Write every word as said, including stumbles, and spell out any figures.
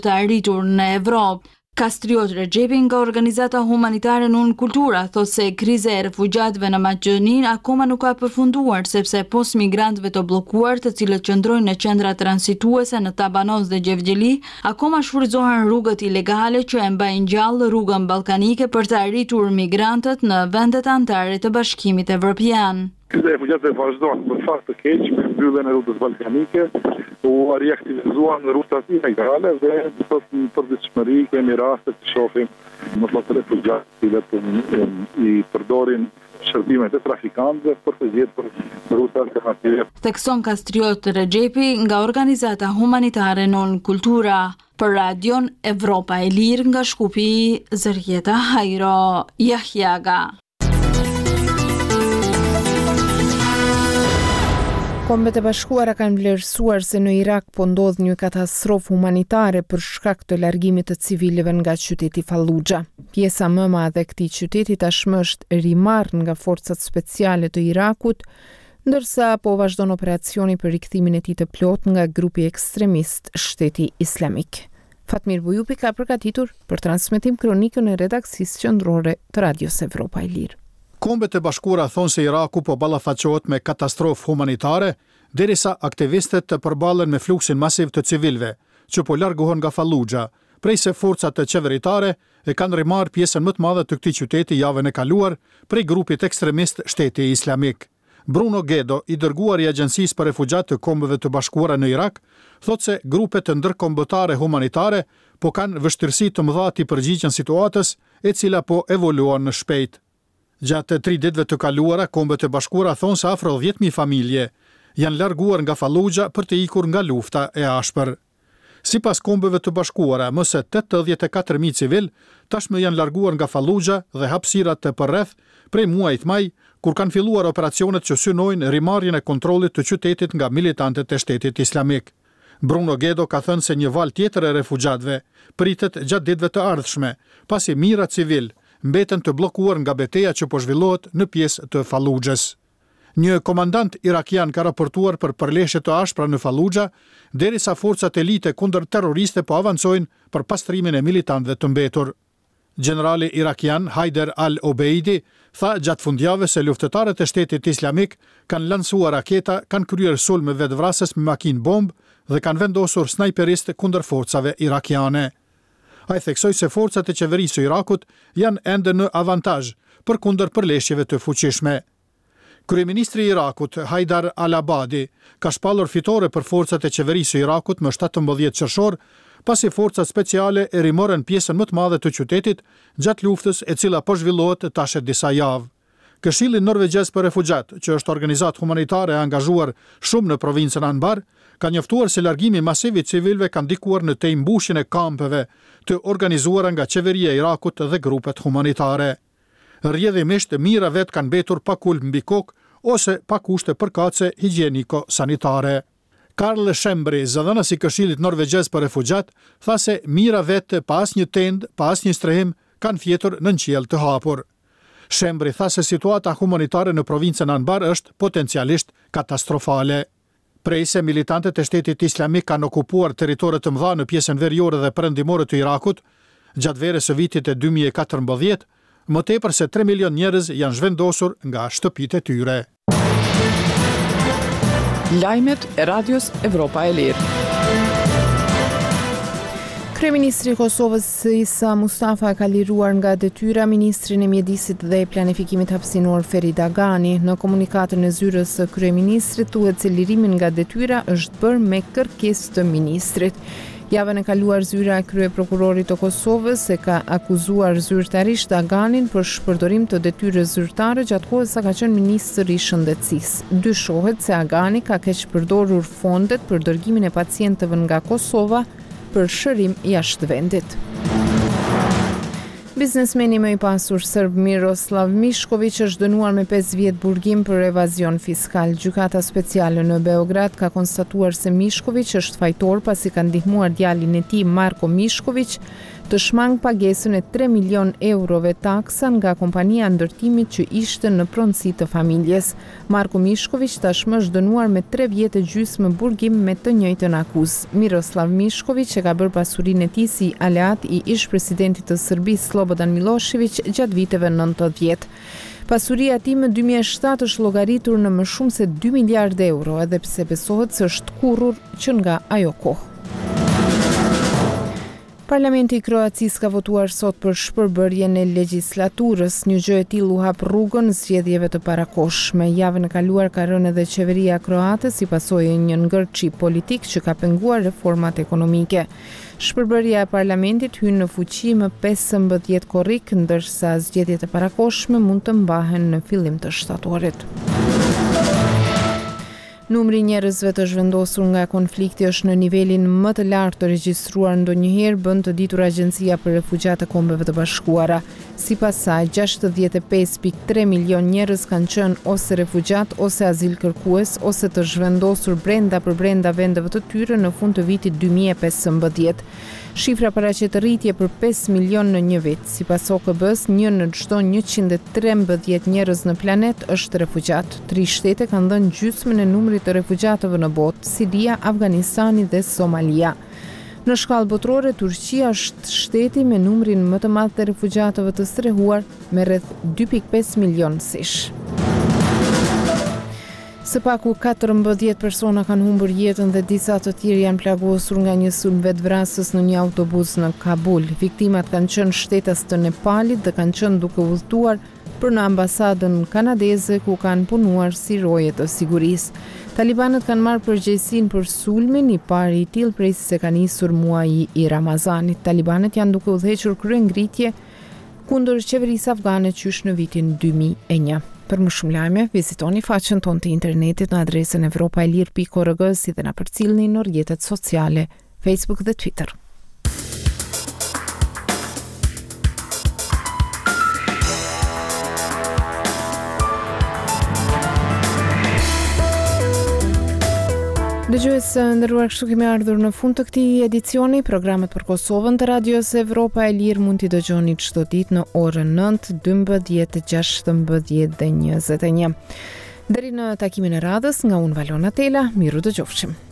të arritur në Evropë. Kastriot Rexhepi nga organizata humanitare Non Cultura thot se kriza e refugjatëve në Maqedoni akoma nuk ka përfunduar sepse pos migrantëve të bllokuar, të cilët qëndrojnë në qendra transituese në Tabanos dhe Gjevgjeli, akoma shfrytëzohen rrugët ilegale që e mbajnë gjallë rrugën ballkanike për të arritur migrantët në vendet anëtare të Bashkimit Evropian. Kriza e refugjatëve vazhdon në fakt të keq me mbylljen e rrugës ballkanike, u reaktivizuan rrutat ilegale dhe sot në përditshmëri kemi raste të shohim më të refugjatë që i përdorin shërbimet e trafikantëve për të gjetur rruta alternative. Thekson Kastriot Rexhepi nga organizata humanitare Non Cultura. Për Radion Evropa e Lirë nga Shkupi, Zërjeta Hajro Jahjaga. Kombet e Bashkuara kanë vlerësuar se në Irak po ndodh një katastrofë humanitare për shkak të largimit të civilëve nga qyteti Fallujah. Pjesa më e madhe e këtij qyteti tashmë është rimarrë nga forcat speciale të Irakut, ndërsa po vazhdon operacioni për rikthimin e tij të plot nga grupi ekstremist Shteti Islamik. Fatmir Bujupi ka përgatitur për transmetim kronikën e redaksisë qendrore të Radios Evropa e Lirë. Kombet e Bashkuara thonë se Iraku po ballafaqohet me katastrofë humanitare, derisa aktivistët të përballen me fluksin masiv të civilëve, që po largohen nga Fallujah, prej se forcat të qeveritare e kanë rimarrë pjesën më të madhe të këtij qyteti javën e kaluar prej grupit ekstremist Shteti Islamik. Bruno Gedo, i dërguar i Agjencisë për Refugjatë të Kombeve të Bashkuara në Irak, thotë se grupet të ndërkombëtare humanitare po kanë vështirësi të mëdha të përgjigjen situatës, e cila po evoluon në shpejt. Gjatë tri ditëve të kaluara, Kombet e Bashkuara thonë se afro dhjetë mijë familje janë larguar nga Fallujah për të ikur nga lufta e ashpër. Sipas Kombeve të Bashkuara, më së tetëdhjetë e katër mijë civil tashmë janë larguar nga Fallujah dhe hapësirat të përreth prej muajit maj, kur kanë filluar operacionet që synojnë rimarrjen e kontrollit të qytetit nga militantët e Shtetit Islamik. Bruno Gedo ka thënë se një val tjetër e refugjatëve pritet gjatë ditëve të ardhshme, pasi mijëra civil mbeten të bllokuar nga betejë që po zhvillohet në pjesë të Fallujahs. Një komandant irakian ka raportuar për përleshje të ashpra në Fallujah, derisa forcat elite kundër terroriste po avancojnë për pastrimin e militantëve të mbetur. Generali irakian Haider al-Obeidi tha gjatë fundjavës se luftëtarët e Shtetit Islamik kanë lansuar raketa, kanë kryer sulme vetvrasës me makinë bombë dhe kanë vendosur snajperistë kundër forcave irakiane. Ai theksoi se forcat e qeverisë së Irakut janë ende në avantazh përkundër përleshjeve të fuqishme. Kryeministri i Irakut, Haidar al-Abadi, ka shpallur fitore për forcat e qeverisë së Irakut më shtatëmbëdhjetë qershor, pasi forcat speciale e rimorën pjesën më të madhe të qytetit gjatë luftës e cila po zhvillohet tash disa javë. Këshilli Norvegjez për Refugjat, që është organizatë humanitare e angazhuar shumë në provincën Anbar, ka njoftuar se largimi masiv i civilëve ka ndikuar në tej mbushjen e kampeve të organizuara nga qeveria e Irakut dhe grupet humanitare. Rrjedhimisht mijëra vet kanë mbetur pa kulp mbi kokë ose pa kushte përkatëse higjieniko-sanitare. Karl Schembri, zëdhënës i Këshillit Norvegjez për Refugjat, tha se mijëra vet pa asnjë tend, pa asnjë strehim, kanë fjetur në qiell të hapur. Schembri tha se situata humanitare në provincën Anbar është potencialisht katastrofale. Prej se militantët e Shtetit Islamik kanë okupuar territore të mëdha në pjesën veriore dhe perëndimore të Irakut, gjatë verës së vitit e dy mijë e katërmbëdhjetë, më tepër se tre milion njerëz janë zhvendosur nga shtëpitë e tyre. Lajmet e Radios Evropa e Lirë. Kryeministri i Kosovës Isa Mustafa ka liruar nga detyra ministrin e mjedisit dhe planifikimit hapësinor Ferit Agani. Në komunikatën e zyrës së kryeministrit thuhet se lirimin nga detyra është bërë me kërkesë të ministrit. Javën e kaluar zyra e kryeprokurorit të Kosovës e ka akuzuar zyrtarisht Aganin për shpërdorim të detyrës zyrtare gjatë kohës sa ka qenë ministër i shëndetësisë. Dyshohet se Agani ka keq përdorur fondet për dërgimin e pacientëve nga Kosova për shërim jashtë vendit. Biznesmeni më i pasur serb Miroslav Mišković është dënuar me pesë vjet burgim për evazion fiskal. Gjykata speciale në Beograd ka konstatuar se Mišković është fajtor pasi ka ndihmuar djalin e tij Marko Mišković të shmang pagesën e tre milion eurove taksa nga kompania ndërtimit që ishte në pronësi të familjes. Marko Mishković tashmë është dënuar me tre vjetë gjysmë burgim me të njëjtën akuzë. Miroslav Mishković e ka bërë pasurinë e tij si aleat i ish-presidentit të Serbisë Slobodan Milošević gjatë viteve nëntëdhjetë. Pasuria e tij më dy mijë e shtatë është llogaritur në më shumë se dy miliardë euro, edhe pse besohet se është kurrur që nga ajo kohë. Parlamenti i Kroacisë ka votuar sot për shpërbërjen e legjislaturës. Një gjë e tillë u hap rrugën zgjedhjeve të parakohshme. Javën e kaluar ka rënë edhe qeveria kroate si pasojë e një ngërçi politik që ka penguar reformat ekonomike. Shpërbërja e parlamentit hyn në fuqi më pesëmbëdhjetë korrik, ndërsa zgjedhjet e parakohshme mund të mbahen në fillim të shtatorit. Numri i njerëzve të zhvendosur nga konflikti është në nivelin më të lartë të regjistruar ndonjëherë, bën të ditur Agjencia për Refugjat e Kombeve të Bashkuara. Sipas saj, gjashtëdhjetë e pesë pikë tre milion njerëz kanë qenë ose refugjat ose azil kërkues ose të zhvendosur brenda për brenda vendeve të tyre në fund të vitit dy mijë e pesëmbëdhjetë. Shifra paraqet rritje për pesë milion në një vit. Sipas O K B-s, një në çdo njëqind e trembëdhjetë njerëz në planet është refugjat. Tri shtete kanë dhënë gjysmën e numrit të refugjatëve në botë: Siria, Afganistani dhe Somalia. Në shkallë botërore, Turqia është shteti me numrin më të madh të refugjatëve të strehuar me rreth dy pikë pesë milionësish. Së paku katërmbëdhjetë persona kanë humbur jetën dhe disa të tjerë janë plagosur nga një sulm vetvrasës në një autobus në Kabul. Viktimat kanë qenë shtetas të Nepalit dhe kanë qenë duke udhëtuar për në ambasadën kanadeze ku kanë punuar si roje të sigurisë. Talibanët kanë marrë përgjegjësinë për sulmin i parë i tillë prej se ka nisur muaji i Ramazanit. Talibanët janë duke udhëhequr kryengritje kundër qeverisë afgane qysh në vitin dy mijë e një. Për më shumë lajme, vizitoni faqen tonë të internetit në adresën evropaelir pikë org, si dhe na përcillni në rrjetet sociale, Facebook dhe Twitter. Dëgjues, nderuar, kështu kemi ardhur në fund të këtij edicioni. Programet për Kosovën të Radios Evropa e Lirë mund t'i dëgjoni çdo ditë në orën nëntë, dymbëdhjetë, gjashtëmbëdhjetë dhe njëzet e një. Deri në takimin e radhës, nga unë Valona Tela, miru dëgjofshim.